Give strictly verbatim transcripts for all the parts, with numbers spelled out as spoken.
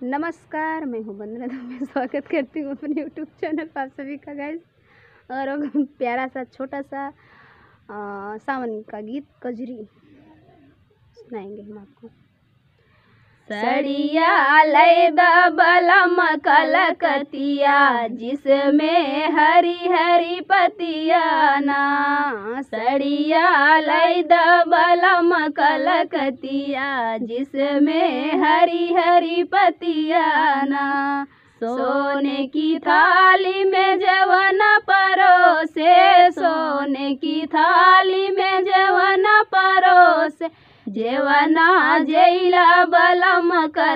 नमस्कार, मैं हूँ वंदना दुबे। स्वागत करती हूँ अपने यूट्यूब चैनल पर आप सभी का गाइस। और अब प्यारा सा छोटा सा आ, सावन का गीत कजरी सुनाएंगे हम आपको। सड़िया लय बलम कलकतिया जिसमें हरी हरी पतिया ना। सड़िया लय बलम कलकतिया जिसमें हरी हरी पतिया ना। सोने की थाली में जवन परोसे, सोने की थाली में जवन परोसे, जेवना जैला बलम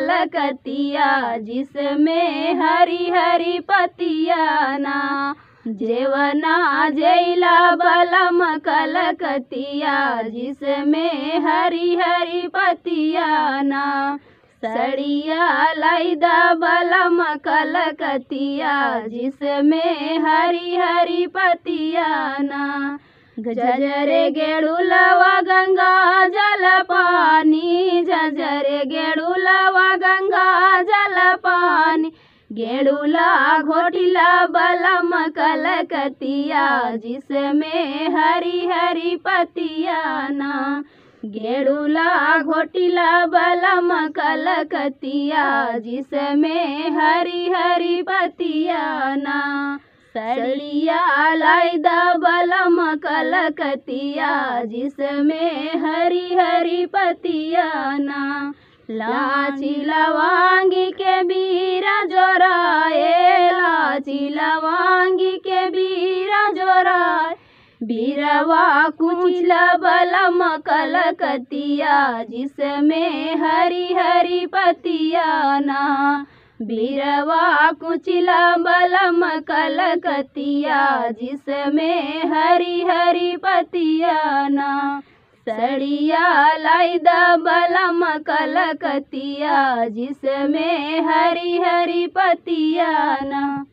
कलकतिया जिसमें हरी हरी पतिया ना। जेवना जैला बलम कलकतिया जिसमें हरी हरी पतिया ना। सड़िया लैदा बलम कलकतिया जिसमें हरी हरी पतिया ना। झझरे गेड़ुलवा गंगा जल पानी, झझरे गेड़ुलवा गंगा जल पानी, गेड़ुला घोटिला बलम कलकतिया जिसमें हरी हरी पतिया ना। गेड़ुला घोटिला बलम कलकतिया जिसमें हरी हरी पतिया ना। सड़िया लैदा बलम कलकतिया जिसमें हरी हरी पतिया ना। लाची लवांगी के बीरा जोराए, लाची लवांगी के बीरा जोराए, बीरवा कुचिला बलम कलकतिया जिसमें हरी हरी पतिया ना। बीरवा कुचिला बलम कलकतिया जिसमें हरी हरी पतिया ना। सड़िया लैदा बलम कलकतिया जिसमें हरी हरी पतिया ना।